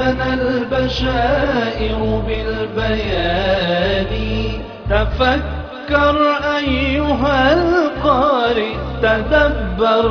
لنا البشائر بالبيان. تفكر أيها القارئ، تدبر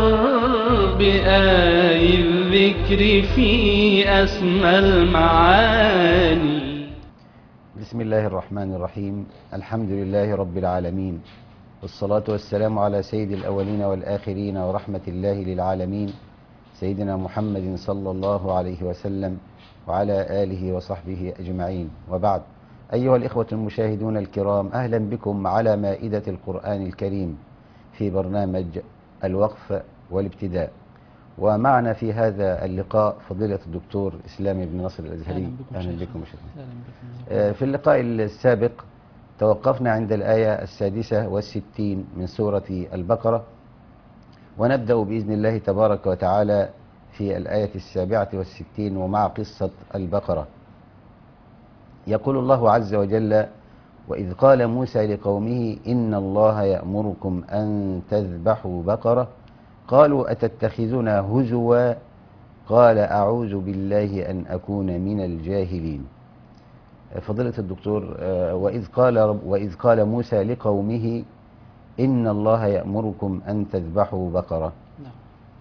بآي الذكر في أسمى المعاني. بسم الله الرحمن الرحيم. الحمد لله رب العالمين، والصلاة والسلام على سيد الأولين والآخرين ورحمة الله للعالمين، سيدنا محمد صلى الله عليه وسلم وعلى آله وصحبه أجمعين، وبعد. أيها الإخوة المشاهدون الكرام، أهلا بكم على مائدة القرآن الكريم في برنامج الوقف والابتداء. ومعنا في هذا اللقاء فضيلة الدكتور إسلام بن نصر الأزهري. أهلا بكم شيخنا. في اللقاء السابق توقفنا عند الآية 66 من سورة البقرة، ونبدأ بإذن الله تبارك وتعالى في الآية 67 ومع قصة البقرة. يقول الله عز وجل: وإذ قال موسى لقومه إن الله يأمركم أن تذبحوا بقرة قالوا أتتخذنا هزوا قال أعوذ بالله أن أكون من الجاهلين. فضيلة الدكتور، وإذ قال موسى لقومه إن الله يأمركم أن تذبحوا بقرة. نعم.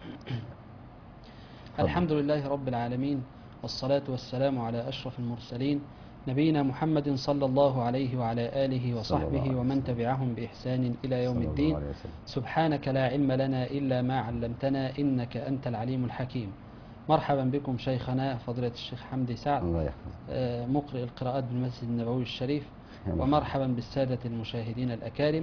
الحمد لله رب العالمين، والصلاة والسلام على أشرف المرسلين نبينا محمد صلى الله عليه وعلى آله وصحبه ومن تبعهم بإحسان إلى يوم الدين. سبحانك لا علم لنا إلا ما علمتنا إنك أنت العليم الحكيم. مرحبا بكم شيخنا فضيلة الشيخ حمدي سعد، مقرئ القراءات بالمسجد النبوي الشريف، ومرحبا بالسادة المشاهدين الأكارم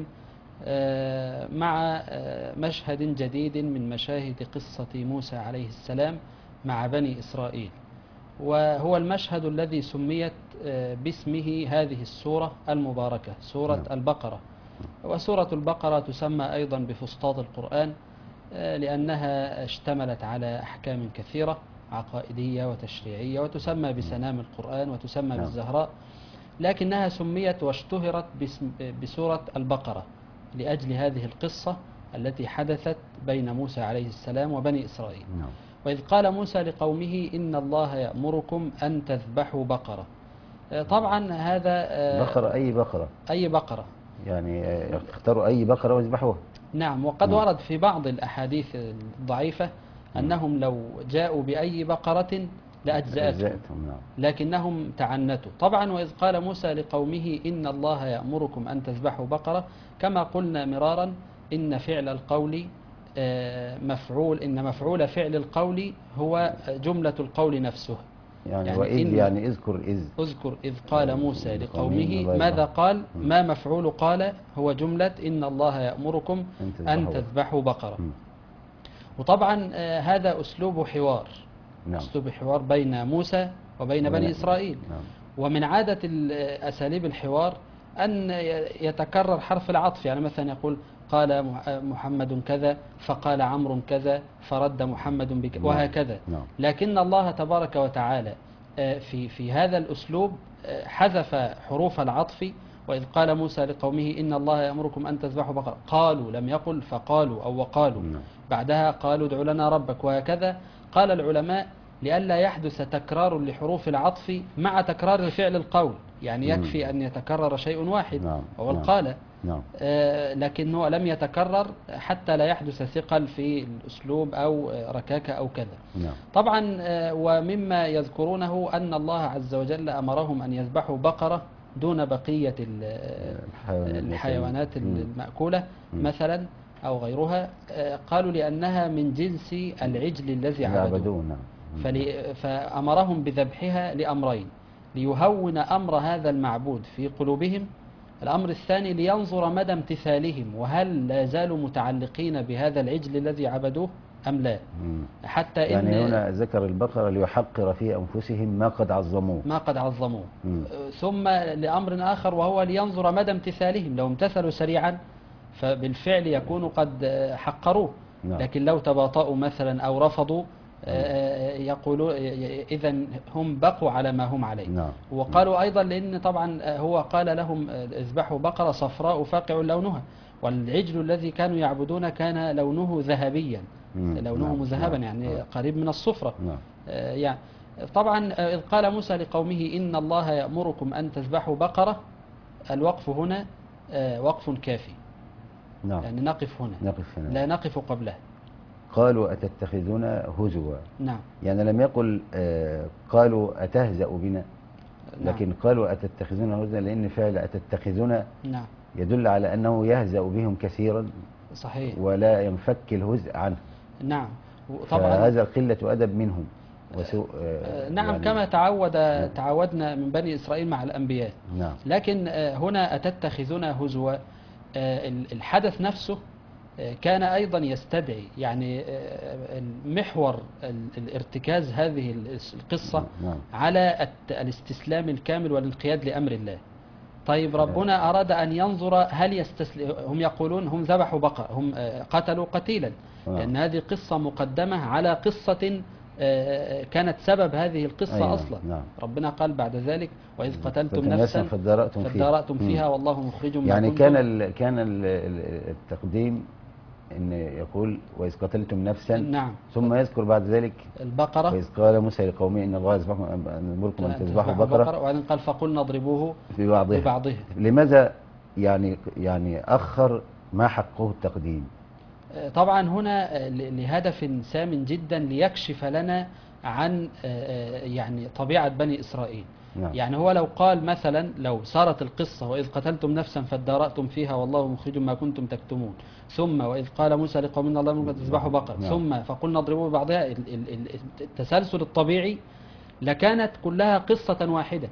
مع مشهد جديد من مشاهد قصة موسى عليه السلام مع بني إسرائيل، وهو المشهد الذي سميت باسمه هذه السورة المباركة، سورة البقرة. وسورة البقرة تسمى أيضا بفسطاط القرآن لأنها اشتملت على أحكام كثيرة عقائدية وتشريعية، وتسمى بسنام القرآن وتسمى بالزهراء، لكنها سميت واشتهرت بسورة البقرة لأجل هذه القصة التي حدثت بين موسى عليه السلام وبني إسرائيل. وإذ قال موسى لقومه إن الله يأمركم أن تذبحوا بقرة. طبعا هذا بقرة، أي بقرة؟ أي بقرة، يعني اختاروا أي بقرة واذبحوها. نعم. وقد ورد في بعض الأحاديث الضعيفة أنهم لو جاءوا بأي بقرة لأجزأتهم، لكنهم تعنتوا. طبعا وإذ قال موسى لقومه إن الله يأمركم أن تذبحوا بقرة، كما قلنا مرارا إن فعل القول مفعول، إن مفعول فعل القول هو جملة القول نفسه. يعني وإذ، يعني اذكر إذ قال موسى لقومه، ماذا قال؟ ما مفعول قال هو جملة إن الله يأمركم أن تذبحوا بقرة. وطبعا هذا أسلوب حوار، أسلوب حوار بين موسى وبين بني إسرائيل. ومن عادة أساليب الحوار أن يتكرر حرف العطف، يعني مثلا يقول قال محمد كذا فقال عمرو كذا فرد محمد بكذا وهكذا. لكن الله تبارك وتعالى في هذا الأسلوب حذف حروف العطف. وإذ قال موسى لقومه إن الله يأمركم أن تذبحوا بقرة، قالوا، لم يقل فقالوا أو وقالوا. بعدها قالوا ادع لنا ربك وهكذا. قال العلماء لئلا يحدث تكرار لحروف العطف مع تكرار فعل القول، يعني يكفي أن يتكرر شيء واحد وهو القال، لكنه لم يتكرر حتى لا يحدث ثقل في الأسلوب أو ركاكة أو كذا. طبعا ومما يذكرونه أن الله عز وجل أمرهم أن يذبحوا بقرة دون بقية الحيوانات المأكولة مثلا أو غيرها. قالوا لأنها من جنس العجل الذي عبدوه، فأمرهم بذبحها لأمرين: ليهون أمر هذا المعبود في قلوبهم، الأمر الثاني لينظر مدى امتثالهم وهل لا زالوا متعلقين بهذا العجل الذي عبدوه أم لا. حتى يعني هنا ذكر البقرة ليحقر في أنفسهم ما قد عظموه. ثم لأمر آخر وهو لينظر مدى امتثالهم، لو امتثلوا سريعا فبالفعل يكونوا قد حقروه، لكن لو تباطؤوا مثلا أو رفضوا يقولوا إذن هم بقوا على ما هم عليه. وقالوا أيضا لأن طبعا هو قال لهم اذبحوا بقرة صفراء فاقع لونها، والعجل الذي كانوا يعبدون كان لونه ذهبيا، لونه مذهبا يعني قريب من الصفرة. يعني طبعا إذ قال موسى لقومه إن الله يأمركم أن تذبحوا بقرة، الوقف هنا وقف كافي، نعم. يعني نقف هنا، نقف هنا. لا نقف قبله. قالوا أتتخذنا هزوا، نعم. يعني لم يقل قالوا أتهزأ بنا، لكن نعم. قالوا أتتخذنا هزوا، لأن فعل أتتخذنا نعم. يدل على أنه يهزأ بهم كثيرا صحيح. ولا ينفك الهزء عنه. نعم. طبعا فهذا قلة أدب منهم وسوء نعم، يعني كما تعودنا من بني إسرائيل مع الأنبياء. نعم. لكن هنا أتتخذنا هزوا، الحدث نفسه كان أيضا يستدعي، يعني محور الارتكاز هذه القصة نعم. على الاستسلام الكامل والانقياد لأمر الله. طيب ربنا أراد أن ينظر هل يستسلم. هم يقولون هم ذبحوا بقرة، هم قتلوا قتيلا، لأن هذه قصة مقدمة على قصة كانت سبب هذه القصة. أيوة. أصلا نعم. ربنا قال بعد ذلك وإذ قتلتم نفسا فادارأتم فيها والله مخرج ما يعني كنتم. كان التقديم ان يقول وإذ قتلتم نفسا، نعم. ثم يذكر بعد ذلك البقرة، وإذ قال موسى لقومه إن الله يأمركم أن تذبحوا بقرة، وبعدين قال فقلنا اضربوه ببعضها. لماذا يعني أخر ما حقه التقديم؟ طبعا هنا لهدف سام جدا، ليكشف لنا عن يعني طبيعة بني إسرائيل. نعم. يعني هو لو قال مثلا، لو صارت القصة وإذ قتلتم نفسا فادارأتم فيها والله مخرج ما كنتم تكتمون، ثم وإذ قال موسى لقوم إن الله يأمركم أن تذبحوا بقرة، نعم. ثم فقلنا اضربوا ببعضها، التسلسل الطبيعي لكانت كلها قصة واحدة،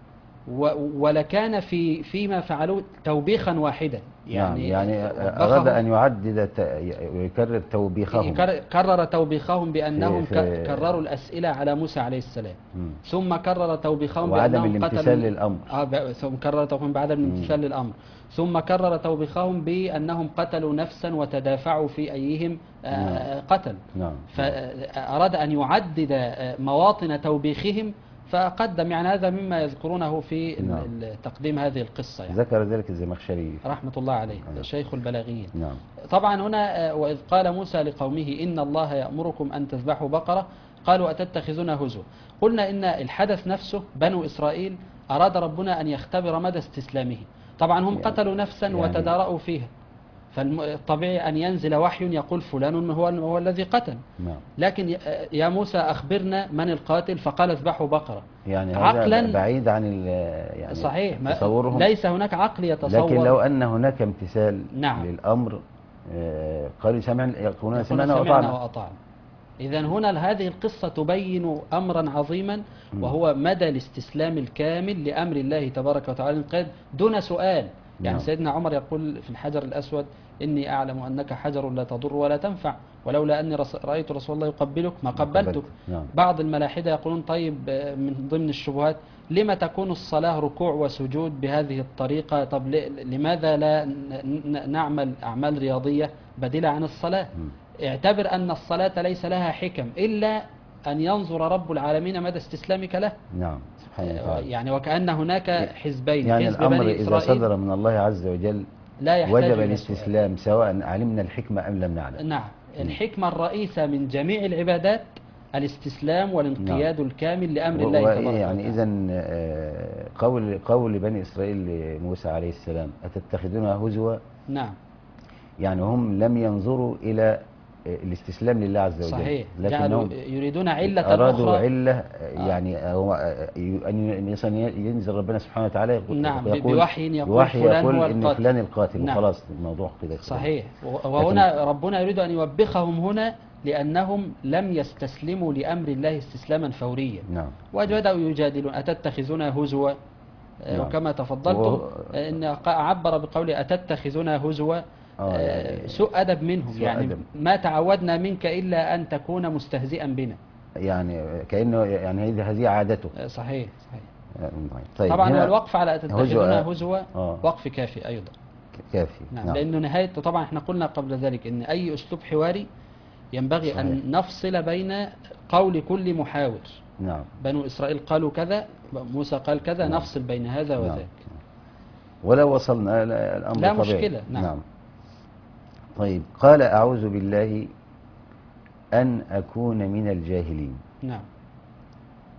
ولكان فيما فعلوه توبيخا واحدا. يعني أراد أن يعدد ويكرر توبيخهم، كرر توبيخهم بأنهم كرروا الأسئلة على موسى عليه السلام، ثم كرر توبيخهم وعدم بأنهم الامتثال للأمر، ثم كرر توبيخهم بعدم الامتثال للأمر، ثم كرر توبيخهم بأنهم قتلوا نفسا وتدافعوا في أيهم قتل. نعم. فأراد أن يعدد مواطن توبيخهم فقدم، يعني هذا مما يذكرونه في تقديم هذه القصة. يعني ذكر ذلك الزمخشري رحمة الله عليه، شيخ البلاغيين. نعم. طبعا هنا وإذ قال موسى لقومه إن الله يأمركم أن تذبحوا بقرة، قالوا أتتخذنا هزوا. قلنا إن الحدث نفسه بنو إسرائيل أراد ربنا أن يختبر مدى استسلامه. طبعا هم قتلوا نفسا وتدارأوا فيها، فالطبيعي أن ينزل وحي يقول فلان هو الذي قتل. نعم. لكن يا موسى أخبرنا من القاتل، فقال اذبحوا بقرة. يعني عقلا هذا بعيد عن يعني صحيح، تصورهم، ليس هناك عقل يتصور. لكن لو أن هناك امتثال نعم. للأمر قالوا يقولون سمعنا وأطعنا. إذن هنا هذه القصة تبين أمرا عظيما، وهو مدى الاستسلام الكامل لأمر الله تبارك وتعالى دون سؤال. يعني سيدنا عمر يقول في الحجر الأسود إني أعلم أنك حجر لا تضر ولا تنفع، ولولا أني رأيت رسول الله يقبلك ما قبلتك. بعض الملاحدة يقولون طيب من ضمن الشبهات لما تكون الصلاة ركوع وسجود بهذه الطريقة؟ طب لماذا لا نعمل أعمال رياضية بديلة عن الصلاة؟ اعتبر أن الصلاة ليس لها حكم إلا أن ينظر رب العالمين مدى استسلامك له. نعم سبحانه وتعالى. يعني وكأن هناك حزبين، يعني حزب الأمر بني إذا إسرائيل صدر من الله عز وجل لا يحتاج وجب إلى الاستسلام سواء علمنا الحكمة أم لم نعلم. نعم. الحكمة الرئيسة من جميع العبادات الاستسلام والانقياد الكامل لأمر الله تبارك وتعالى. يعني إذن قول بني إسرائيل لموسى عليه السلام أتتخذونها هزوا، نعم، يعني هم لم ينظروا إلى الاستسلام لله عز وجل. صحيح، لكنهم يريدون علة أرادوا أخرى. علة، يعني أن ينزل ربنا سبحانه وتعالى نعم بوحي يقول فلان هو إن فلان القاتل. نعم. وخلاص الموضوع كده. صحيح. وهنا ربنا يريد أن يوبخهم هنا لأنهم لم يستسلموا لأمر الله استسلاما فوريا. نعم. وبدأوا يجادلون أتتخذنا هزوا. نعم. وكما تفضلت إن عبر بقوله أتتخذنا هزوا، سوء أدب منهم، يعني أدب. ما تعودنا منك إلا أن تكون مستهزئا بنا، يعني كأنه يعني هذه عادته. صحيح. طيب طبعا هو الوقف على أتتخذنا هزوا وقف كافي أيضا. كافي. نعم. لأنه نهايته طبعا احنا قلنا قبل ذلك إن أي أسلوب حواري ينبغي صحيح. أن نفصل بين قول كل محاور. نعم. بنو إسرائيل قالوا كذا، موسى قال كذا، نعم. نفصل بين هذا وذاك. نعم. ولو وصلنا الأمر لا طبيعي. مشكلة. نعم. طيب قال أعوذ بالله أن أكون من الجاهلين. نعم.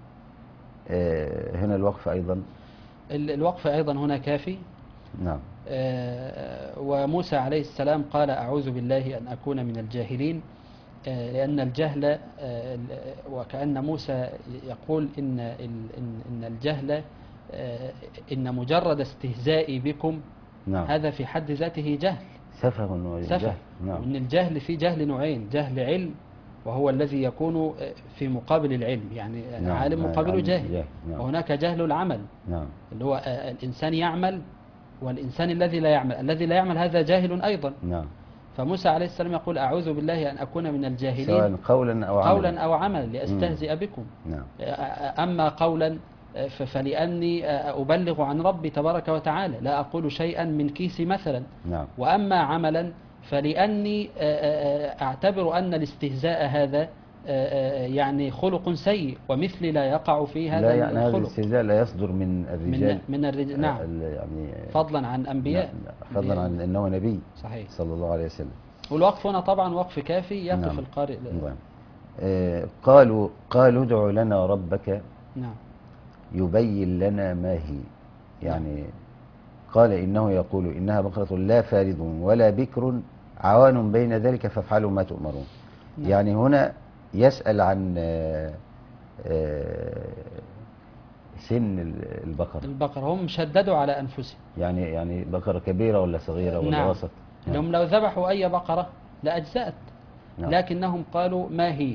هنا الوقف أيضا. الوقف أيضا هنا كافي. نعم. وموسى عليه السلام قال أعوذ بالله أن أكون من الجاهلين، لأن الجهل، وكأن موسى يقول إن الجهل، إن مجرد استهزائي بكم نعم. هذا في حد ذاته جهل، سفه وجهل. نعم. وإن الجهل في جهل نوعين، جهل علم وهو الذي يكون في مقابل العلم، يعني نعم. عالم مقابله جاهل. نعم. وهناك جهل العمل، نعم. اللي هو الإنسان يعمل والإنسان الذي لا يعمل، الذي لا يعمل هذا جاهل أيضا. نعم. فموسى عليه السلام يقول أعوذ بالله أن أكون من الجاهلين، سواء قولا أو عمل لأستهزئ بكم. نعم. أما قولا فلأني أبلغ عن ربي تبارك وتعالى، لا أقول شيئا من كيسي مثلا. نعم. وأما عملا فلأني أعتبر أن الاستهزاء هذا يعني خلق سيء، ومثلي لا يقع في هذا لا يعني الخلق. هذا الاستهزاء لا يصدر من الرجال، من الرجال، نعم، يعني فضلا عن أنبياء. فضلا عن أنه نبي صحيح. صلى الله عليه وسلم. والوقف هنا طبعا وقف كافي يقف نعم. القارئ. نعم. قالوا ادع لنا ربك نعم. يبين لنا ما هي، يعني قال إنه يقول إنها بقرة لا فارض ولا بكر عوان بين ذلك فافعلوا ما تؤمرون. نعم. يعني هنا يسأل عن سن البقرة. هم شددوا على أنفسهم، يعني بقرة كبيرة ولا صغيرة ولا نعم. وسط؟ هم لو ذبحوا أي بقرة لأجزأت. نعم. لكنهم قالوا ما هي.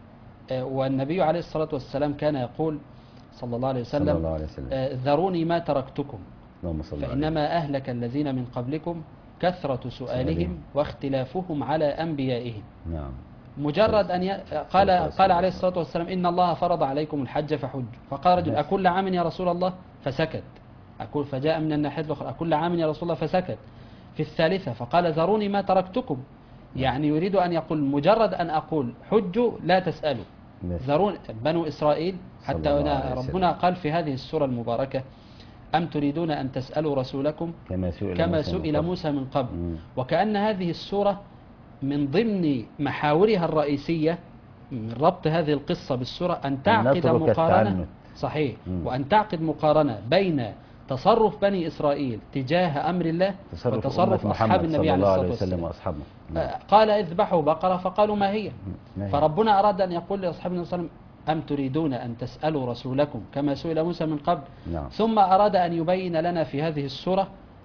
والنبي عليه الصلاة والسلام كان يقول صلى الله عليه صلى وسلم الله عليه وسلم ذروني ما تركتكم اللهم صل عليه. فإنما أهلك الذين من قبلكم كثرة سؤالهم واختلافهم على أنبيائهم. نعم. مجرد أن قال عليه الصلاة والسلام إن الله فرض عليكم الحج فحج، فقال رجل أكل عام يا رسول الله؟ فسكت. فجاء من الناحية الأخرى أكل عام يا رسول الله؟ فسكت. في الثالثة فقال ذروني ما تركتكم، يعني يريد أن يقول مجرد أن أقول حجوا لا تسألوا، ذرون بنو إسرائيل. حتى ربنا قال في هذه السورة المباركة أم تريدون أن تسألوا رسولكم كما سئل موسى من قبل. وكأن هذه السورة من ضمن محاورها الرئيسية من ربط هذه القصة بالسورة أن تعقد مقارنة. صحيح. وأن تعقد مقارنة بين تصرف بني إسرائيل تجاه أمر الله وتصرف أصحاب النبي عليه الصلاة والسلام. قال اذبحوا بقرة فقالوا ما هي. فربنا أراد أن يقول لأصحاب النبي صلى الله عليه وسلم أم تريدون أن تسألوا رسولكم كما سئل موسى من قبل. ثم أراد أن يبين لنا في هذه السورة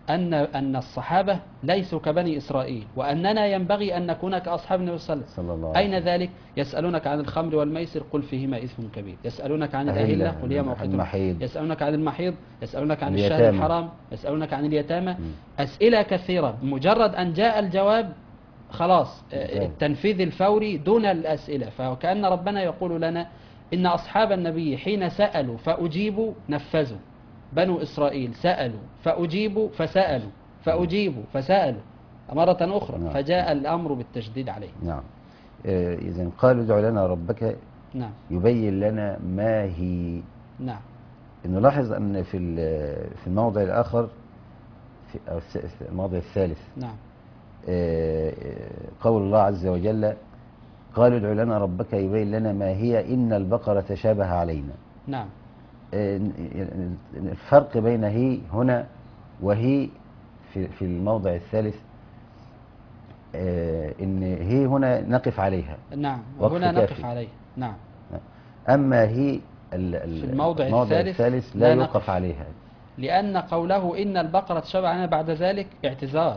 أن الصحابة ليسوا كبني إسرائيل، وأننا ينبغي أن نكون كأصحاب النبي صلى الله عليه وسلم. أين ذلك؟ يسألونك عن الخمر والميسر قل فيهما إثم كبير، يسألونك عن الأهلة قل هي موقت، يسألونك عن المحيض، يسألونك عن الشهر الحرام، يسألونك عن اليتامى. أسئلة كثيرة، مجرد أن جاء الجواب خلاص التنفيذ الفوري دون الأسئلة. فكأن ربنا يقول لنا إن أصحاب النبي حين سألوا فأجيبوا نفذوا، بنو إسرائيل سألوا فأجيبوا فسألوا فأجيبوا فسألوا مرة أخرى. نعم. فجاء الأمر بالتشديد عليه. نعم. إذن قالوا ادع لنا ربك. نعم. يبين لنا ما هي. نعم. نلاحظ أن في الموضع الآخر في الموضع الثالث. نعم. قول الله عز وجل قالوا ادع لنا ربك يبين لنا ما هي إن البقرة تشابه علينا. نعم. الفرق بين هي هنا وهي في الموضع الثالث إن هي هنا نقف عليها. نعم. هنا نقف عليها. نعم. أما هي في الموضع الثالث لا يوقف عليها، لأن قوله إن البقرة تشابه علينا بعد ذلك اعتذار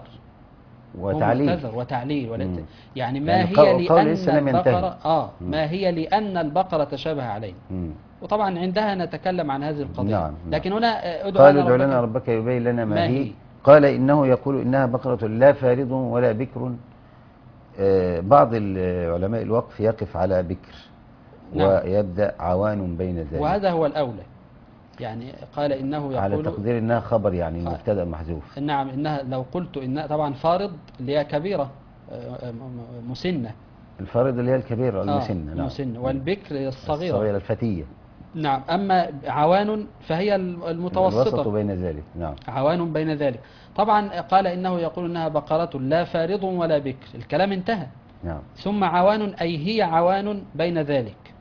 وتعليل يعني ما هي لأن البقرة ما هي لأن البقرة تشابه علينا. وطبعا عندها نتكلم عن هذه القضية. نعم. لكن هنا قالوا ادع لنا ربك يبين لنا ما هي. قال إنه يقول إنها بقرة لا فارض ولا بكر. بعض العلماء الوقف يقف على بكر. نعم. ويبدأ عوان بين ذلك، وهذا هو الأولى. يعني قال إنه يقول على تقدير إنها خبر، يعني مبتدأ محذوف. نعم. إنها لو قلت إنها طبعا فارض اللي هي كبيرة مسنة، الفارض اللي هي الكبيرة المسنة. نعم. مسنة. والبكر الصغيرة الفتية. نعم. أما عوان فهي المتوسطة الوسط بين ذلك. نعم. عوان بين ذلك. طبعا قال إنه يقول إنها بقرة لا فارض ولا بكر، الكلام انتهى. نعم. ثم عوان أي هي عوان بين ذلك.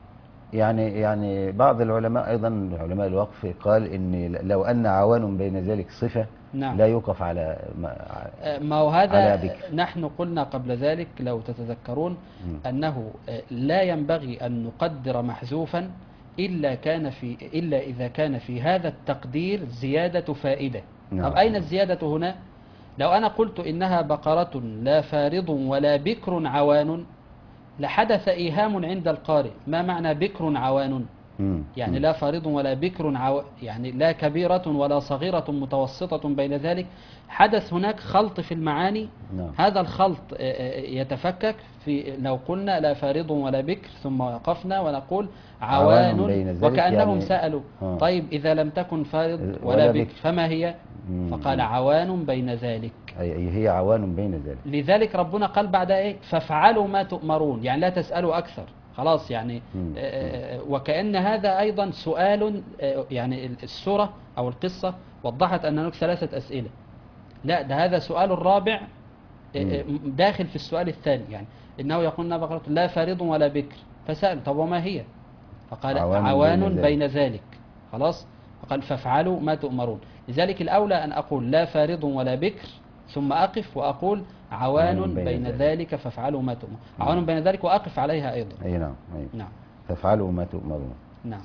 يعني بعض العلماء أيضا علماء الوقف قال إن لو أن عوان بين ذلك صفة نعم. لا يوقف على ما هو على هذا بكر. نحن قلنا قبل ذلك لو تتذكرون مم. أنه لا ينبغي أن نقدر محذوفا إلا إذا كان في هذا التقدير زيادة فائدة. نعم. طب أين الزيادة هنا؟ لو أنا قلت إنها بقرة لا فارض ولا بكر عوان لحدث إيهام عند القارئ، ما معنى بكر عوان؟ مم. يعني مم. لا فارض ولا بكر يعني لا كبيرة ولا صغيرة متوسطة بين ذلك. حدث هناك خلط في المعاني. نعم. هذا الخلط يتفكك في لو قلنا لا فارض ولا بكر ثم وقفنا ونقول عوان عوان بين ذلك وكأنهم يعني سألوا طيب إذا لم تكن فارض ولا ولا بكر. بكر فما هي؟ فقال عوان بين ذلك. أي هي عوان بين ذلك. لذلك ربنا قال بعد إيه؟ فافعلوا ما تؤمرون، يعني لا تسألوا أكثر خلاص يعني. وكأن هذا أيضا سؤال، يعني السورة أو القصة وضحت أن هناك 3 أسئلة. لا، ده هذا سؤال الرابع داخل في السؤال الثاني، يعني إنه يقول إنها بقرة لا فارض ولا بكر، فسأل طب وما هي؟ فقال عوان بين ذلك. خلاص، فقال فافعلوا ما تؤمرون. لذلك الأولى أن أقول لا فارض ولا بكر ثم أقف وأقول عوان بين ذلك فافعلوا ما تؤمرون. عوان بين ذلك وأقف عليها أيضا. أي نعم. نعم. فافعلوا ما تؤمرون. نعم.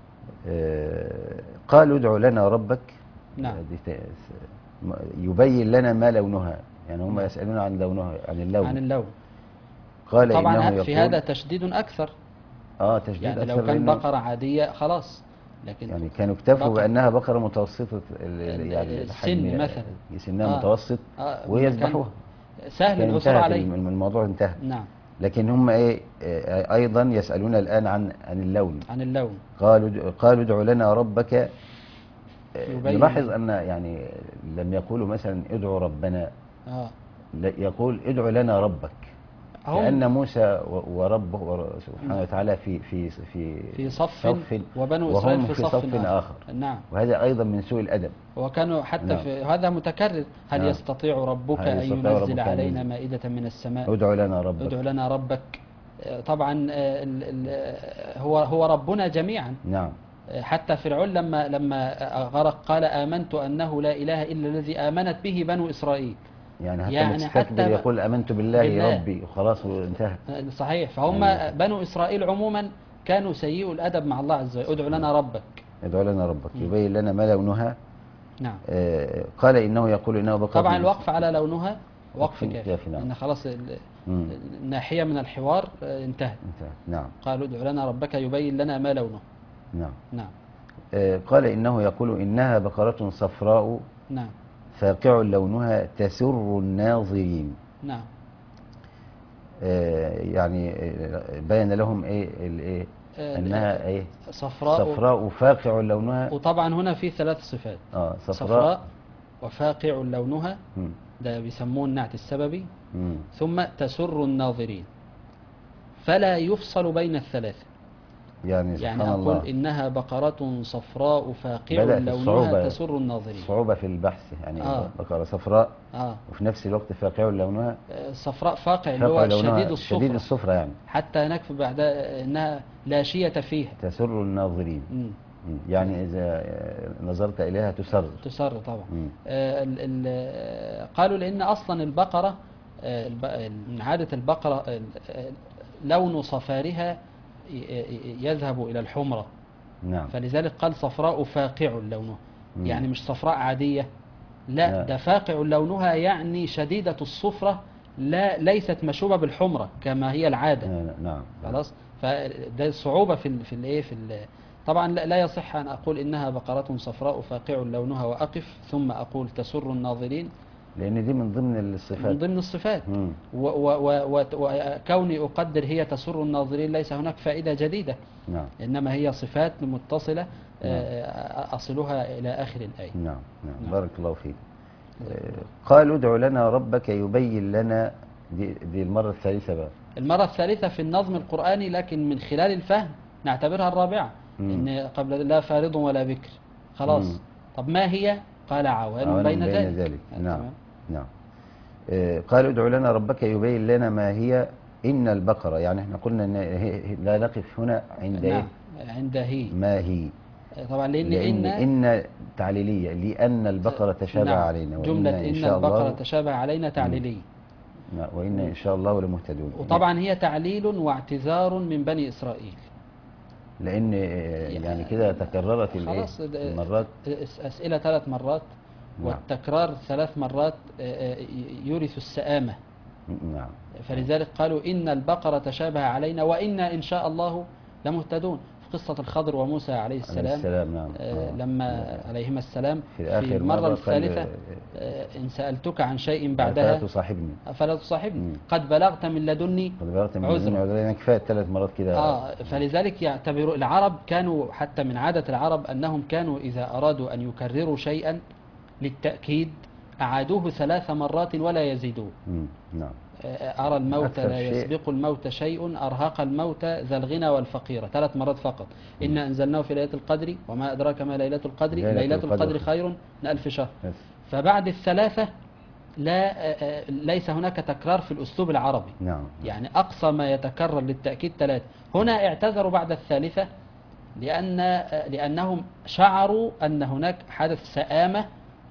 قالوا ادع لنا ربك. نعم. يبين لنا ما لونها، يعني هم يسألون عن لونها، عن اللون. عن اللون. قال طبعا إنه في يقول هذا تشديد أكثر. تشديد يعني أكثر لو كان بقرة عادية خلاص، لكن يعني كانوا اكتفوا بأنها بقرة متوسطة يعني السن مثلا، سنها متوسط ويذبحوها، سهل العثور عليه، الموضوع انتهى. نعم. لكن هم أيضا يسألون الآن عن اللون. عن اللون. قالوا ادع لنا ربك. نلاحظ أن يعني لم يقولوا مثلا ادعوا ربنا، يقول ادع لنا ربك، كأن موسى وربه سبحانه وتعالى في صف وبنو إسرائيل في صف آخر. نعم. وهذا أيضا من سوء الأدب. وكانوا حتى نعم. في هذا متكرر. هل يستطيع ربك أن ينزل علينا مائدة من السماء؟ ادع لنا ربك. ادع لنا ربك. طبعا هو ربنا جميعا. نعم. حتى فرعون لما غرق قال آمنت أنه لا إله إلا الذي آمنت به بنو إسرائيل. يعني حتى يقول آمنت بالله ربي وخلاص وانتهى. صحيح. فهم بنو إسرائيل عموما كانوا سيئوا الأدب مع الله عز وجل. ادع لنا ربك. ادع لنا ربك يبين لنا ما لونها. نعم. قال إنه يقول إنه بقرة. طبعا الوقف على لونها وقف كافي. نعم. إن خلاص الناحية من الحوار انتهت. نعم. قالوا ادع لنا ربك يبين لنا ما لونه. نعم. نعم. قال إنه يقول إنها بقرة صفراء. نعم. فاقع لونها تسر الناظرين. نعم. يعني بين لهم انها صفراء فاقع لونها. وطبعا هنا في 3 صفات. صفراء وفاقع لونها، ده بيسموه النعت السببي. ثم تسر الناظرين، فلا يفصل بين ال3. يعني أقول إنها بقرة صفراء فاقع لونها تسر الناظرين. صعوبة في البحث يعني. بقرة صفراء وفي نفس الوقت فاقع لونها. صفراء فاقع اللي هو شديد الصفرة يعني. حتى هناك بعد إنها لا شية فيها. تسر الناظرين. يعني إذا نظرت إليها تسر طبعا. قالوا لأن أصلا البقرة من عادة البقرة لون صفارها يذهب إلى الحمرة. نعم. فلذلك قال صفراء فاقع لونها، يعني مش صفراء عادية، لا ده فاقع لونها يعني شديدة الصفرة، ليست مشوبة بالحمرة كما هي العادة. نعم. خلاص. فده صعوبة في طبعا لا يصح أن أقول إنها بقرة صفراء فاقع لونها وأقف ثم أقول تسر الناظرين، لأن دي من ضمن الصفات. من ضمن الصفات. وكوني أقدر هي تسر الناظرين ليس هناك فائدة جديدة. نعم. إنما هي صفات متصلة. أصلها إلى آخر الآية. نعم. بارك الله فيك. قالوا ادع لنا ربك يبين لنا. دي المرة الثالثة بقى. المرة الثالثة في النظم القرآني، لكن من خلال الفهم نعتبرها الرابعة. إن قبل لا فارض ولا بكر خلاص. طب ما هي؟ قال عوان بين ذلك. نعم. قالوا ادع لنا ربك يبين لنا ما هي. إن البقرة، يعني احنا قلنا إن لا نقف هنا عند نعم إيه؟ عند هي. ما هي. طبعا لأن إن تعليلية، لأن البقرة تشابه نعم علينا وإن جملة إن إن شاء البقرة الله. تشابه علينا تعليلية. وإن إن شاء الله لمهتدون. وطبعا هي تعليل واعتذار من بني إسرائيل. لأن يعني كده تكررت الإيه؟ خلاص المرات. أسئلة 3 مرات والتكرار 3 مرات يورث السآمة. نعم. فلذلك قالوا إن البقرة تشابه علينا وإنا إن شاء الله لمهتدون. في قصة الخضر وموسى عليه السلام نعم. لما عليهما السلام في المرة الثالثة إن سألتك عن شيء بعدها فلا تصاحبني قد بلغت من لدني عذرا. كفاية 3 مرات كده. فلذلك يعتبر العرب كانوا حتى من عادة العرب أنهم كانوا إذا أرادوا أن يكرروا شيئا للتأكيد أعادوه 3 مرات ولا يزيدون. نعم. أرى الموت لا يسبق الموت شيء أرهق الموت ذا الغنى والفقيرة. 3 مرات فقط. إنا أنزلناه في ليلة القدر وما أدراك ما ليلة القدر ليلة القدر خير من 1000 شهر. فبعد الثلاثة ليس هناك تكرار في الأسلوب العربي. نعم. يعني أقصى ما يتكرر للتأكيد 3. هنا اعتذروا بعد الثالثة لأنهم شعروا أن هناك حدث سآمة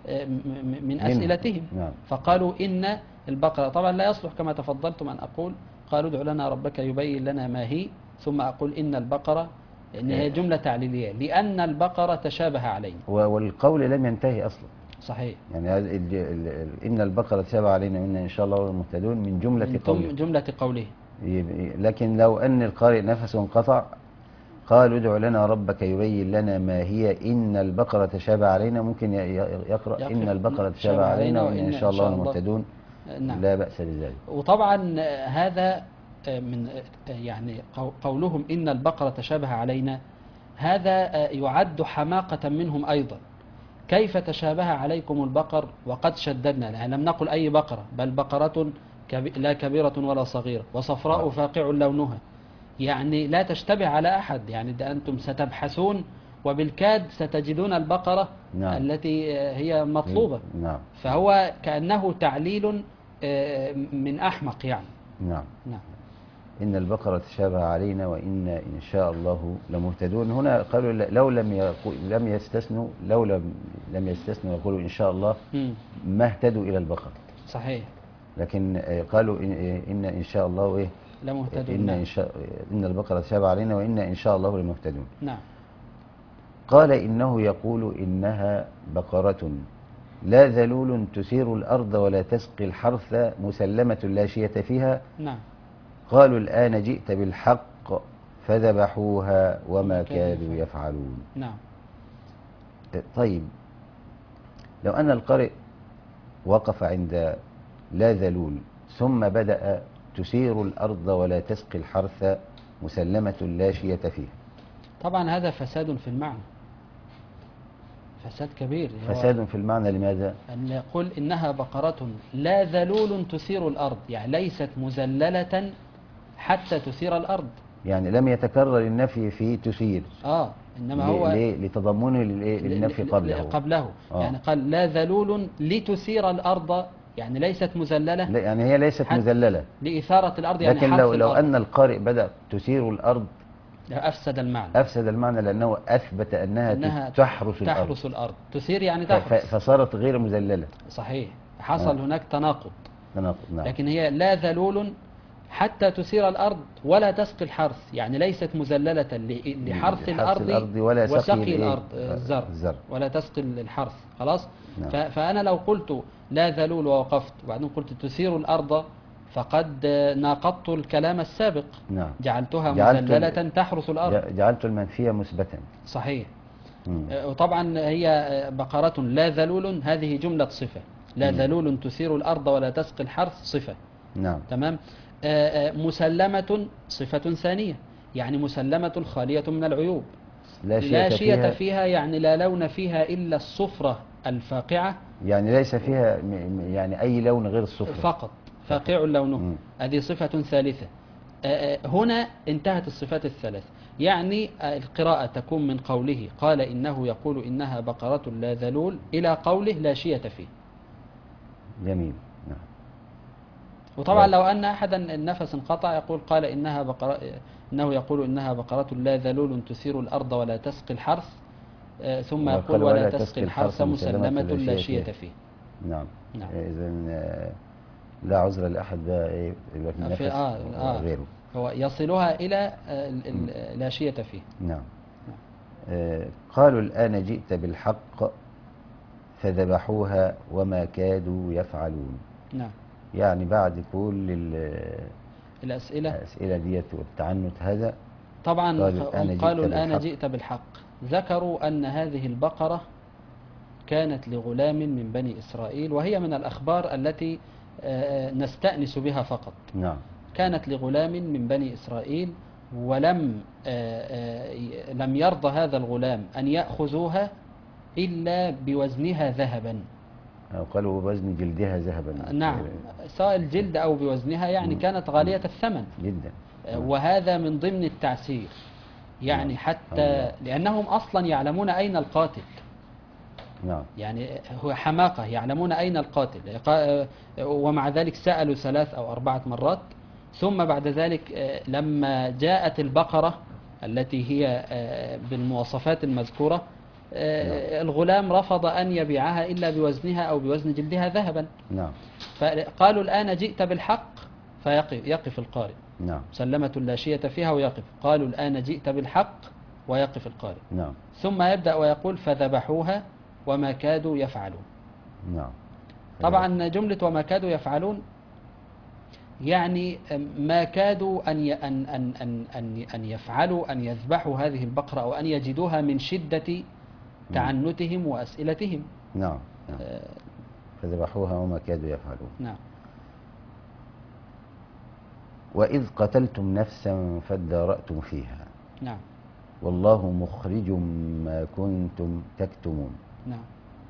من أسئلتهم. نعم. فقالوا إن البقرة. طبعا لا يصلح كما تفضلتم أن أقول قالوا ادع لنا ربك يبين لنا ما هي ثم أقول إن البقرة، إن هي جملة تعليلية لأن البقرة تشابه علينا. والقول لم ينتهي أصلا. صحيح. يعني إن البقرة تشابه علينا وإن إن شاء الله المهتدون من جملة قوله. لكن لو أن القارئ نفسه انقطع قالوا ادع لنا ربك يبين لنا ما هي إن البقرة تشابه علينا، ممكن يقرأ إن البقرة تشابه علينا وإن إن شاء الله المهتدون. نعم. لا بأس بذلك. وطبعا هذا من يعني قولهم إن البقرة تشابه علينا هذا يعد حماقة منهم أيضا. كيف تشابه عليكم البقر وقد شددنا؟ يعني لم نقل أي بقرة بل بقرة لا كبيرة ولا صغيرة وصفراء فاقع لونها. يعني لا تشتبه على أحد. يعني أنتم ستبحثون وبالكاد ستجدون البقرة. نعم. التي هي مطلوبة. نعم. فهو كأنه تعليل من أحمق يعني. نعم. نعم. إن البقرة تشابه علينا وإن إن شاء الله لمهتدون. هنا قالوا لو لم يستثنوا يقولوا إن شاء الله ما اهتدوا إلى البقرة. صحيح. لكن قالوا إن شاء الله إيه لمهتدون. إن البقرة تشابه علينا وإن إن شاء الله لمهتدون. نعم. قال إنه يقول إنها بقرة لا ذلول تثير الأرض ولا تسقي الحرث مسلمة لا شية فيها. نعم. قالوا الآن جئت بالحق فذبحوها وما كادوا يفعلون. نعم. طيب لو أن القارئ وقف عند لا ذلول ثم بدأ تثير الأرض ولا تسقي الحرث مسلمة لا شية فيها، طبعا هذا فساد في المعنى، فساد كبير. فساد في المعنى. لماذا؟ أن يقول إنها بقرة لا ذلول تثير الأرض، يعني ليست مذللة حتى تثير الأرض. يعني لم يتكرر النفي في تثير. إنما هو لتضمنه للنفي قبله. يعني قال لا ذلول لتثير الأرض، يعني ليست مذللة. لا، يعني هي ليست مذللة لإثارة الأرض، يعني لكن لو أن القارئ بدأ تثير الأرض أفسد المعنى. أفسد المعنى لأنه أثبت أنها تحرس الأرض. تثير يعني تحرس، فصارت غير مذللة. صحيح. حصل هناك تناقض. نعم. لكن هي لا ذلول حتى تثير الأرض ولا تسقي الحرث، يعني ليست مذللة لحرث الأرض وسقي الأرض الزرع ولا تسقي الحرث. خلاص. نعم. فأنا لو قلت لا ذلول ووقفت وبعدين قلت تثير الأرض فقد ناقضت الكلام السابق. نعم. جعلتها مذللة تحرس الأرض، جعلت المنفية مثبتا. صحيح. وطبعا هي بقرة لا ذلول، هذه جملة صفة. لا ذلول تثير الأرض ولا تسقي الحرث صفة. نعم. تمام. مسلمة صفة ثانية، يعني مسلمة خالية من العيوب، لا شية فيها، يعني لا لون فيها إلا الصفرة الفاقعة، يعني ليس فيها يعني أي لون غير الصفرة فقط، فاقع لونه. هذه صفة ثالثة. هنا انتهت الصفات الثلاث. يعني القراءة تكون من قوله قال إنه يقول إنها بقرة لا ذلول إلى قوله لا شية فيه. جميل. نعم. وطبعا لو أن أحدا النفس انقطع يقول قال إنها بقرة، إنه يقول إنها بقرة لا ذلول تثير الأرض ولا تسقي الحرث، ثم يقول وقال ولا تسقي الحرث مسلمة لا شية فيه. فيه. نعم. نعم. إذا لا عذر لأحد بقى إيه يبقى في النفس غيره. هو يصلها إلى لا شية فيه. نعم. قالوا الآن جئت بالحق فذبحوها وما كادوا يفعلون. نعم. يعني بعد كل الأسئلة ديت والتعنت هذا طبعا قالوا الآن بالحق. جئت بالحق. ذكروا أن هذه البقرة كانت لغلام من بني إسرائيل، وهي من الأخبار التي نستأنس بها فقط. نعم. كانت لغلام من بني إسرائيل، ولم لم يرضى هذا الغلام أن يأخذوها إلا بوزنها ذهبا. قالوا بوزن جلدها ذهبا. نعم، سواء الجلد أو بوزنها، يعني كانت غالية الثمن جدا. وهذا من ضمن التعسير، يعني حتى لأنهم أصلا يعلمون أين القاتل. نعم. يعني هو حماقة، يعلمون أين القاتل، ومع ذلك سألوا 3 أو 4 مرات. ثم بعد ذلك لما جاءت البقرة التي هي بالمواصفات المذكورة، الغلام رفض أن يبيعها إلا بوزنها أو بوزن جلدها ذهبا. نعم. فقالوا الآن جئت بالحق، فيقف القارئ. نعم. مسلمة لا شية فيها ويقف. قالوا الآن جئت بالحق ويقف القارئ. نعم. ثم يبدأ ويقول فذبحوها وما كادوا يفعلون. نعم. طبعا جملة وما كادوا يفعلون يعني ما كادوا أن يفعلوا أن يذبحوا هذه البقرة أو أن يجدوها من شدة تعنتهم وأسئلتهم. نعم. فذبحوها وما كادوا يفعلون. نعم. وإذ قتلتم نفسا فادارأتم فيها. نعم. والله مخرج ما كنتم تكتمون. نعم.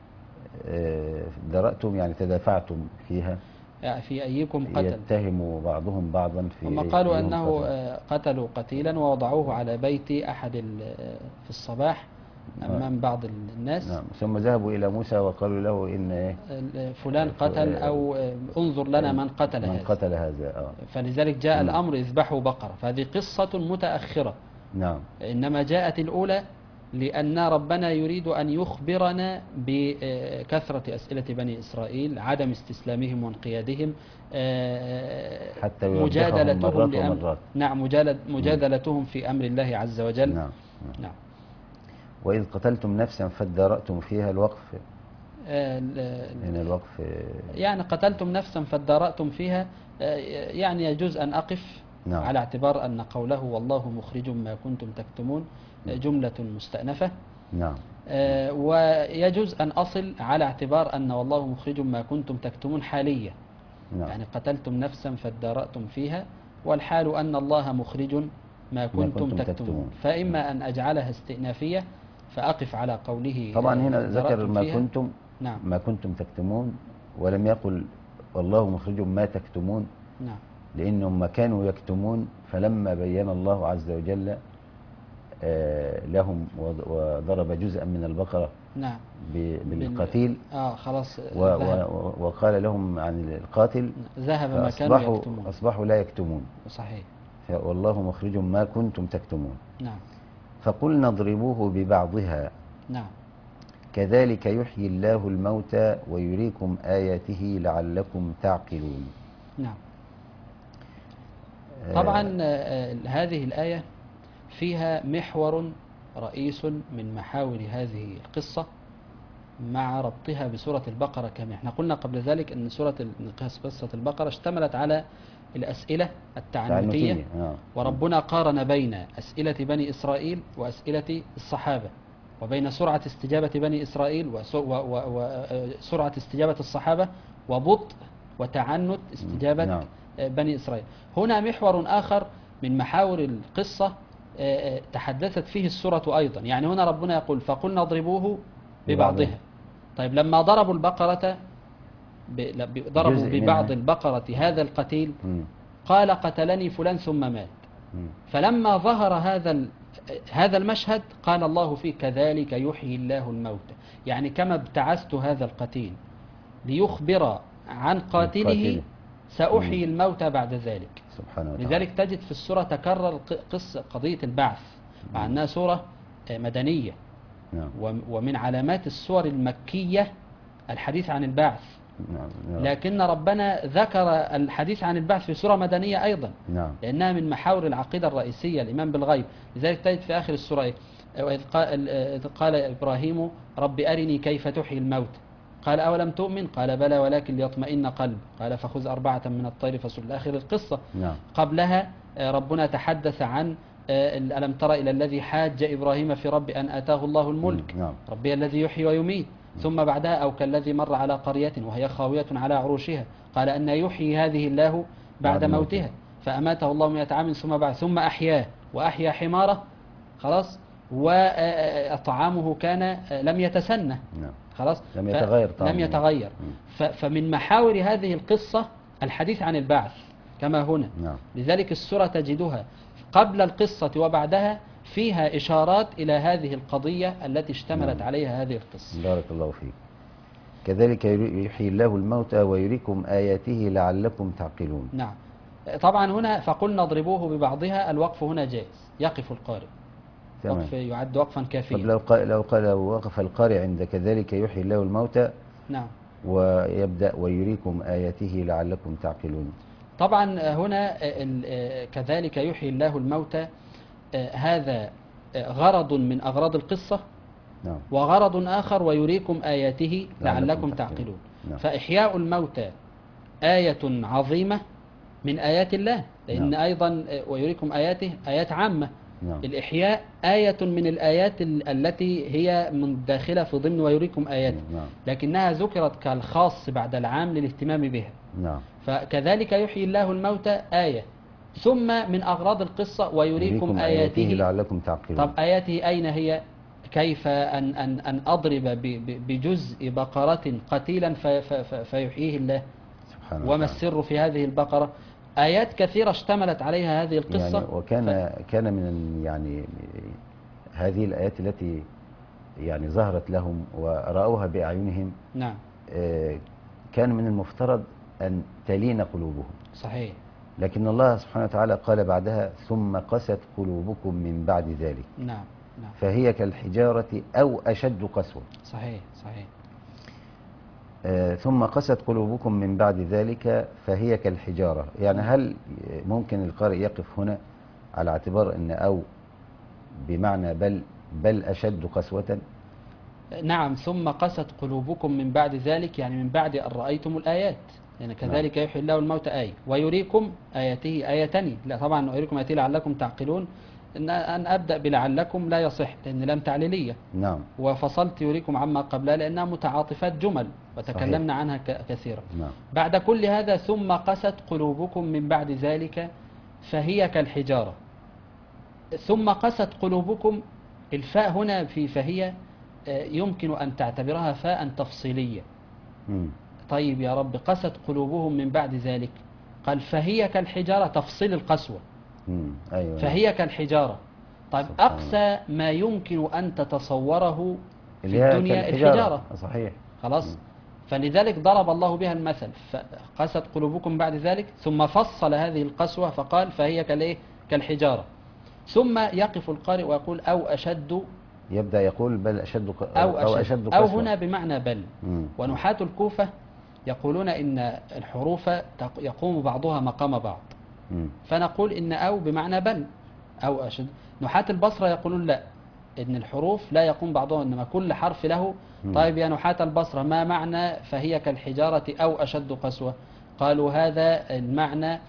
درأتم يعني تدافعتم فيها. في أيكم قتل. يتهم بعضهم بعضا في هم قالوا أنه قتلوا قتيلا ووضعوه على بيت أحد في الصباح أمام بعض الناس. نعم. ثم ذهبوا إلى موسى وقالوا له إن فلان قتل أو انظر لنا من قتل هذا. فلذلك جاء الأمر اذبحوا بقرة. فهذه قصة متأخرة. نعم. إنما جاءت الأولى لأن ربنا يريد أن يخبرنا بكثرة أسئلة بني إسرائيل، عدم استسلامهم وانقيادهم، حتى مجادلتهم مرات. نعم، مجادلتهم في أمر الله عز وجل. نعم. نعم. وإذ قتلتم نفسا فادارأتم فيها. الوقف هنا الوقف يعني قتلتم نفسا فادارأتم فيها، يعني يجوز أن أقف. نعم. على اعتبار أن قوله والله مخرج ما كنتم تكتمون جملة مستأنفة. نعم. ويجوز أن أصل على اعتبار أن والله مخرج ما كنتم تكتمون حالية. نعم. يعني قتلتم نفسا فادارأتم فيها، والحال أن الله مخرج ما كنتم تكتمون. فإما أن أجعلها استئنافية فأقف على قوله. طبعا هنا ذكر ما فيها. كنتم. نعم. ما كنتم تكتمون، ولم يقل والله مخرج ما تكتمون. نعم. لأنهم ما كانوا يكتمون، فلما بين الله عز وجل لهم وضرب جزءا من البقرة. نعم. بالقتيل. خلاص. وقال لهم عن القاتل ذهب ما كانوا يكتمون. أصبحوا لا يكتمون. صحيح. والله مخرج ما كنتم تكتمون. نعم. فقلنا اضربوه ببعضها. نعم. كذلك يحيي الله الموتى ويريكم آياته لعلكم تعقلون. نعم. طبعا هذه الآية فيها محور رئيس من محاور هذه القصة مع ربطها بسورة البقرة كما احنا قلنا قبل ذلك أن قصة البقرة اشتملت على الأسئلة التعنتية. وربنا قارن بين أسئلة بني إسرائيل وأسئلة الصحابة، وبين سرعة استجابة بني إسرائيل وسرعة استجابة الصحابة، وبطء وتعنت استجابة بني إسرائيل. هنا محور آخر من محاور القصة تحدثت فيه السورة أيضا. يعني هنا ربنا يقول فقلنا اضربوه ببعضها. طيب لما ضربوا البقرة ضربوا ببعض البقرة هذا القتيل، قال قتلني فلان ثم مات. فلما ظهر هذا المشهد قال الله فيه كذلك يحيي الله الموتى. يعني كما ابتعثت هذا القتيل ليخبر عن قاتله سأحيي الموتى بعد ذلك. سبحانه وتعالى. لذلك تجد في السورة تكرر قضية البعث، مع أنها سورة مدنية. نعم. ومن علامات السور المكية الحديث عن البعث. نعم. لكن ربنا ذكر الحديث عن البعث في سورة مدنية أيضا، نعم. لأنها من محاور العقيدة الرئيسية، الإيمان بالغيب. لذلك تجد في آخر السورة إيه؟ إذ قال إبراهيم رب أرني كيف تحيي الموت، قال أولم تؤمن، قال بلى ولكن ليطمئن قلب، قال فخذ 4 من الطير فصل، آخر القصة. نعم. قبلها ربنا تحدث عن ألم تر إلى الذي حاج إبراهيم في رب أن آتاه الله الملك، نعم. ربي الذي يحيي ويميت. ثم بعدها أو كالذي مر على قرية وهي خاوية على عروشها قال أن يحيي هذه الله بعد موتها، فأماته الله 100 عام ثم أحياه وأحيا حماره، خلاص، وطعامه كان لم يتسنى، نعم. خلاص، لم يتغير طعامه. لم يتغير. فمن محاور هذه القصة الحديث عن البعث كما هنا. نعم. لذلك السورة تجدها قبل القصة وبعدها فيها إشارات إلى هذه القضية التي اشتملت عليها هذه القصة. بارك الله فيك. كذلك يحيي الله الموتى ويريكم آياته لعلكم تعقلون. نعم. طبعا هنا فقلنا اضربوه ببعضها، الوقف هنا جائز، يقف القارئ. تمام. وقف يعد وقفا كافيا. طب لو وقف القارئ عند كذلك يحيي الله الموتى، نعم، ويبدأ ويريكم آياته لعلكم تعقلون. طبعا هنا كذلك يحيي الله الموتى، هذا غرض من أغراض القصة. نعم. وغرض آخر ويريكم آياته لعلكم تعقلون. نعم. فإحياء الموتى آية عظيمة من آيات الله، لأن نعم. أيضا ويريكم آياته آيات عامة. نعم. الإحياء آية من الآيات التي هي من داخلة في ضمن ويريكم آياته، نعم. لكنها ذكرت كالخاص بعد العام للاهتمام بها. نعم. فكذلك يحيي الله الموتى آية، ثم من أغراض القصة ويريكم آياته لعلكم تعقلون. طب آياته أين هي؟ كيف أن أضرب بجزء بقرة قتيلا فيحييه الله، سبحانه وما وتعالى. السر في هذه البقرة؟ آيات كثيرة اشتملت عليها هذه القصة. يعني كان من يعني هذه الآيات التي يعني ظهرت لهم ورأوها بأعينهم. نعم. كان من المفترض أن تلين قلوبهم. صحيح. لكن الله سبحانه وتعالى قال بعدها ثم قست قلوبكم من بعد ذلك. نعم. نعم. فهي كالحجارة أو أشد قسوة. صحيح. صحيح. ثم قست قلوبكم من بعد ذلك فهي كالحجارة. يعني هل ممكن القارئ يقف هنا على اعتبار أن أو بمعنى بل أشد قسوة؟ نعم. ثم قست قلوبكم من بعد ذلك، يعني من بعد أن رأيتم الآيات، يعني كذلك يحيي الله الموت آية، ويريكم آياته آيتان. لا طبعا ويريكم آياته لعلكم تعقلون، أن أبدأ بلعلكم لا يصح لأن لم تعليلية. نعم. وفصلت يريكم عما قبلها لأنها متعاطفات جمل وتكلمنا صحيح. عنها كثيرا. نعم. بعد كل هذا ثم قست قلوبكم من بعد ذلك فهي كالحجارة. ثم قست قلوبكم، الفاء هنا في فهي يمكن أن تعتبرها فاء تفصيلية. طيب يا رب قست قلوبهم من بعد ذلك، قال فهي كالحجارة، تفصيل القسوة. أيوة. فهي كالحجارة. طيب أقسى ما يمكن أن تتصوره في الدنيا الحجارة. صحيح. خلاص. فلذلك ضرب الله بها المثل، فقست قلوبكم بعد ذلك، ثم فصل هذه القسوة فقال فهي كالحجارة. ثم يقف القارئ ويقول أو أشد، يبدأ يقول بل أشد أو أشد أو قسوة. هنا بمعنى بل. ونحاة الكوفة يقولون إن الحروف يقوم بعضها مقام بعض، فنقول إن أو بمعنى بل أو أشد. نحاة البصرة يقولون لا، إن الحروف لا يقوم بعضها، إنما كل حرف له. طيب يا نحاة البصرة ما معنى فهي كالحجارة أو أشد قسوة؟ قالوا هذا المعنى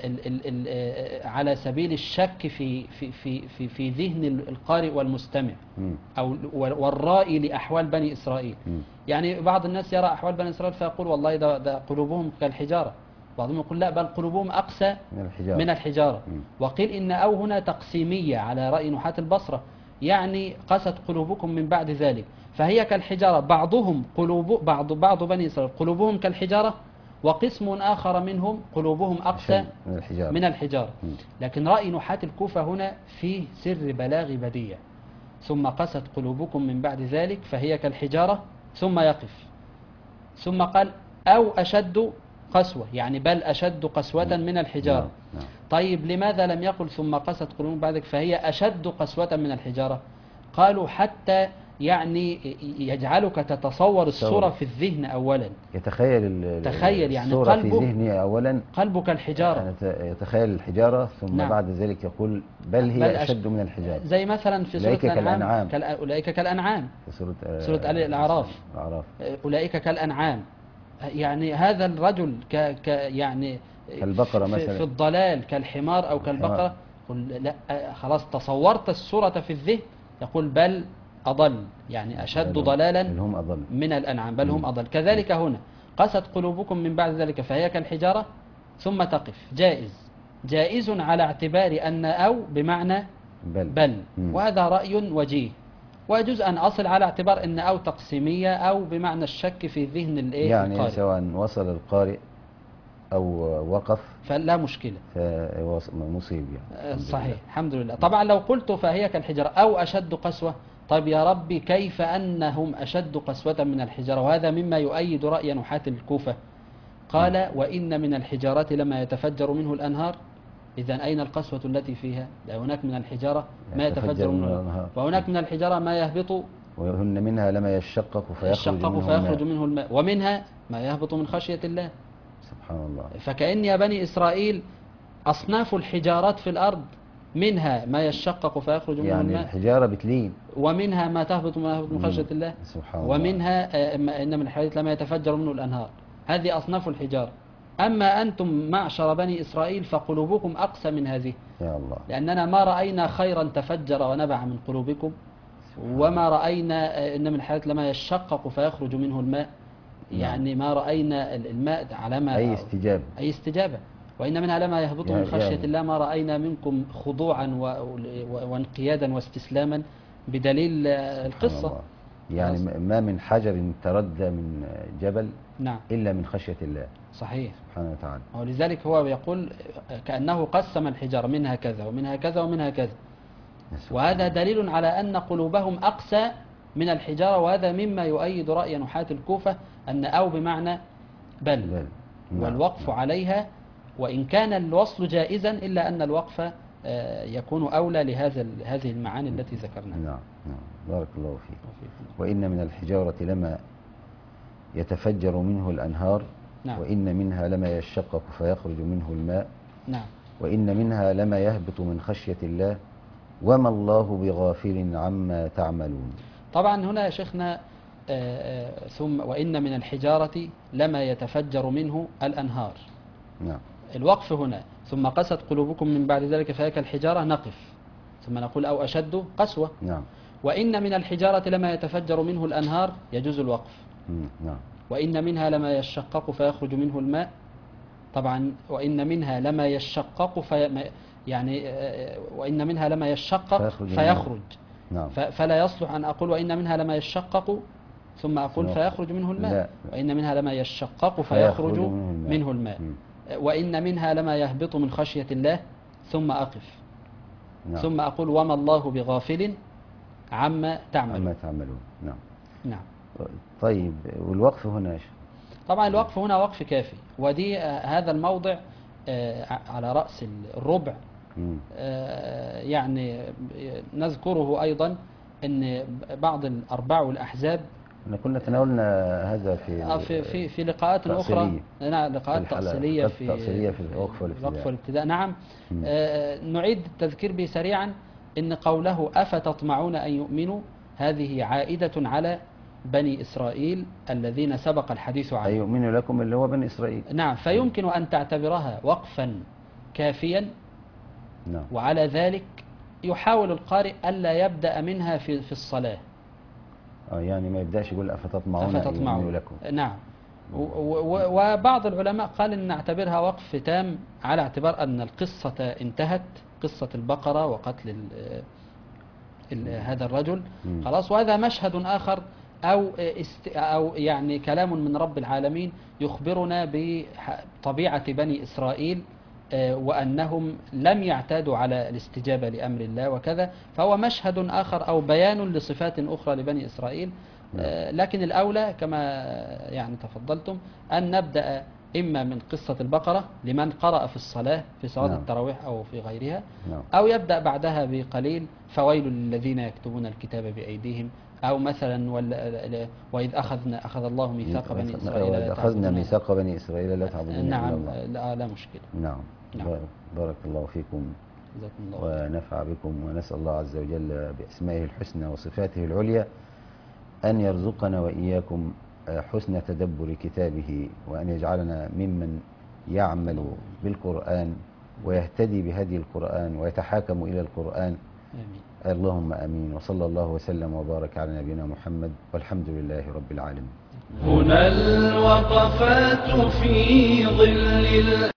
على سبيل الشك في ذهن القارئ والمستمع أو والرائي لأحوال بني إسرائيل. يعني بعض الناس يرى أحوال بني إسرائيل فيقول والله ده قلوبهم كالحجارة، بعضهم يقول لا بل قلوبهم أقسى من الحجارة. وقيل إن أو هنا تقسيمية على رأي نحاة البصرة، يعني قست قلوبكم من بعد ذلك فهي كالحجارة، بعضهم بعض بني إسرائيل قلوبهم كالحجارة، وقسم آخر منهم قلوبهم أقسى من الحجارة. لكن رأي نحاة الكوفة هنا فيه سر بلاغي بديع. ثم قست قلوبكم من بعد ذلك فهي كالحجارة، ثم يقف، ثم قال أو أشد، قسوة، يعني بل أشد قسوة من الحجارة. نعم. طيب لماذا لم يقل ثم قست قلوبكم بعدك فهي أشد قسوة من الحجارة؟ قالوا حتى يعني يجعلك تتصور الصورة في الذهن أولا. يتخيل تخيل يعني الصورة في قلبه ذهني أولا، قلبك الحجارة. يتخيل الحجارة ثم نعم. بعد ذلك يقول بل هي أشد من الحجارة. زي مثلا في سورة أولئك الأنعام كالأنعام. أولئك كالأنعام في سورة سورة الأعراف. أولئك كالأنعام، يعني هذا الرجل يعني كالبقرة في مثلا، في الضلال كالحمار أو كالبقرة. قل لا خلاص تصورت الصورة في الذهن، يقول بل أضل، يعني أشد ضلالا بل هم أضل من الأنعام، بل هم أضل. كذلك هنا قست قلوبكم من بعد ذلك فهي كالحجارة ثم تقف، جائز على اعتبار أن أو بمعنى بل. وهذا رأي وجيه، ويجوز أن أصل على اعتبار أن أو تقسيمية أو بمعنى الشك في ذهن يعني القارئ. سواء وصل القارئ أو وقف فلا مشكلة، مصيب يعني. صحيح الحمد لله. طبعا لو قلت فهي كالحجارة أو أشد قسوة، طيب يا ربي كيف أنهم أشد قسوة من الحجارة؟ وهذا مما يؤيد رأي نحاة الكوفة. قال وإن من الحجارة لما يتفجر منه الأنهار. إذن أين القسوة التي فيها؟ هناك من الحجارة ما يتفجر منه الأنهار، وهناك من الحجارة ما يهبط، وهن منها لما يشقق فيخرج منه الماء، ومنها ما يهبط من خشية الله. سبحان الله. فكأن يا بني إسرائيل أصناف الحجارات في الأرض، منها ما يشقق فيخرج منه الماء، يعني الحجارة بتلين، ومنها ما تهبط من خشية الله، سبحان الله. ومنها إن من الحديث لما يتفجر منه الأنهار. هذه أصناف الحجارة. أما أنتم معشر بني إسرائيل فقلوبكم أقسى من هذه، يا الله. لأننا ما رأينا خيرا تفجر ونبع من قلوبكم، وما رأينا إن من الحديث لما يشقق فيخرج منه الماء، يعني ما رأينا الماء على ما أي استجابة. وإن منها لما يهبط من خشية الله، ما رأينا منكم خضوعا وانقيادا واستسلاما بدليل القصة. يعني ما من حجر تردى من جبل نعم إلا من خشية الله صحيح سبحانه وتعالى. ولذلك هو يقول كأنه قسم الحجارة منها كذا ومنها كذا ومنها كذا، وهذا دليل على أن قلوبهم أقسى من الحجارة. وهذا مما يؤيد رأي نحاة الكوفة أن أو بمعنى بل. والوقف عليها، وإن كان الوصل جائزا إلا أن الوقف يكون أولى هذه المعاني التي ذكرناها. نعم بارك الله فيك. وإن من الحجارة لما يتفجر منه الأنهار. نعم. وإن منها لما يشقق فيخرج منه الماء. نعم. وإن منها لما يهبط من خشية الله وما الله بغافل عما تعملون. طبعا هنا يا شيخنا ثم وإن من الحجارة لما يتفجر منه الأنهار. نعم. الوقف هنا ثم قست قلوبكم من بعد ذلك فهي كالحجارة، نقف ثم نقول أو أشد قسوة. نعم. وإن من الحجارة لما يتفجر منه الأنهار، يجوز الوقف. نعم. وإن منها لما يشقق فيخرج منه الماء. طبعا وإن منها لما يشقق يعني وإن منها لما يشقق فيخرج. نعم. فلا يصلح أن أقول وإن منها لما يشقق ثم أقول فيخرج منه الماء. لا. وإن منها لما يشقق فيخرج منه الماء. وإن منها لما يهبط من خشية الله ثم أقف. نعم. ثم أقول وما الله بغافل عما تعملون. نعم. نعم. طيب والوقف هنا طبعا الوقف هنا وقف كافي، ودي هذا الموضع على رأس الربع. يعني نذكره أيضا أن بعض الأرباع والأحزاب كنا تناولنا هذا في لقاءات أخرى. نعم لقاءات تأصيلية في الوقف والابتداء. نعم. نعيد التذكير به سريعا إن قوله أفتطمعون أن يؤمنوا هذه عائدة على بني إسرائيل الذين سبق الحديث عنهم. أي يؤمن لكم اللي هو بني إسرائيل. نعم. فيمكن أن تعتبرها وقفا كافيا. نعم. وعلى ذلك يحاول القارئ ألا يبدأ منها في الصلاة. يعني ما يبدأش يقول أفتطمعون أن يؤمنوا لكم. نعم. وبعض العلماء قال أن نعتبرها وقف تام على اعتبار أن القصة انتهت، قصة البقرة وقتل هذا الرجل خلاص. وهذا مشهد آخر أو يعني كلام من رب العالمين يخبرنا بطبيعة بني إسرائيل وأنهم لم يعتادوا على الاستجابة لأمر الله وكذا. فهو مشهد آخر أو بيان لصفات أخرى لبني إسرائيل. لكن الأولى كما يعني تفضلتم أن نبدأ إما من قصة البقرة لمن قرأ في الصلاة في صلاة نعم. التراويح أو في غيرها، نعم. أو يبدأ بعدها بقليل فويل للذين يكتبون الكتاب بأيديهم، أو مثلا وإذ أخذ الله ميثاق بني إسرائيل لا أخذنا تعبدون. ميثاق بني إسرائيل لا تعبدون إلا نعم، الله. لا مشكلة. نعم. نعم. بارك الله فيكم جزاكم الله خير. ونفع بكم، ونسأل الله عز وجل بأسمائه الحسنى وصفاته العليا أن يرزقنا وإياكم حسن تدبر كتابه، وأن يجعلنا ممن يعمل بالقرآن ويهتدي بهدي القرآن ويتحاكم إلى القرآن. آمين. اللهم آمين. وصلى الله وسلم وبارك على نبينا محمد، والحمد لله رب العالمين. هنا الوقفات في ظل